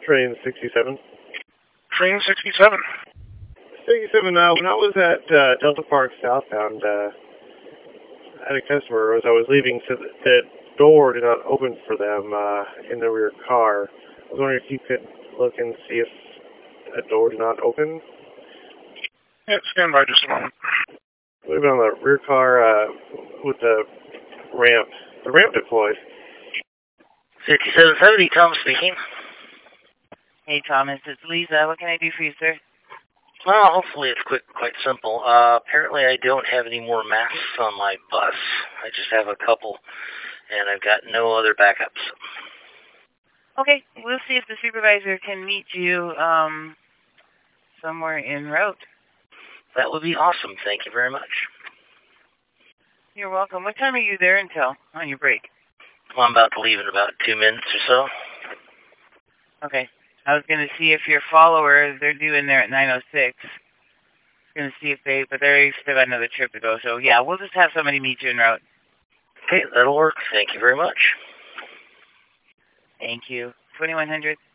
Train 67. Train 67. 67, when I was at Delta Park southbound, I had a customer as I was leaving said that the door did not open for them in the rear car. I was wondering if you could look and see if that door did not open. Yeah, stand by just a moment. We've been on the rear car with the ramp deployed. 6770, Tom speaking. Hey, Thomas, it's Lisa. What can I do for you, sir? Well, hopefully it's quite simple. Apparently I don't have any more masks on my bus. I just have a couple, and I've got no other backups. Okay, we'll see if the supervisor can meet you somewhere en route. That would be awesome. Thank you very much. You're welcome. What time are you there until on your break? Well, I'm about to leave in about 2 minutes or so. Okay. I was going to see if your followers, they're due in there at 9:06. Going to see if but they still got another trip to go. So, yeah, we'll just have somebody meet you en route. Okay, that'll work. Thank you very much. Thank you. 2100.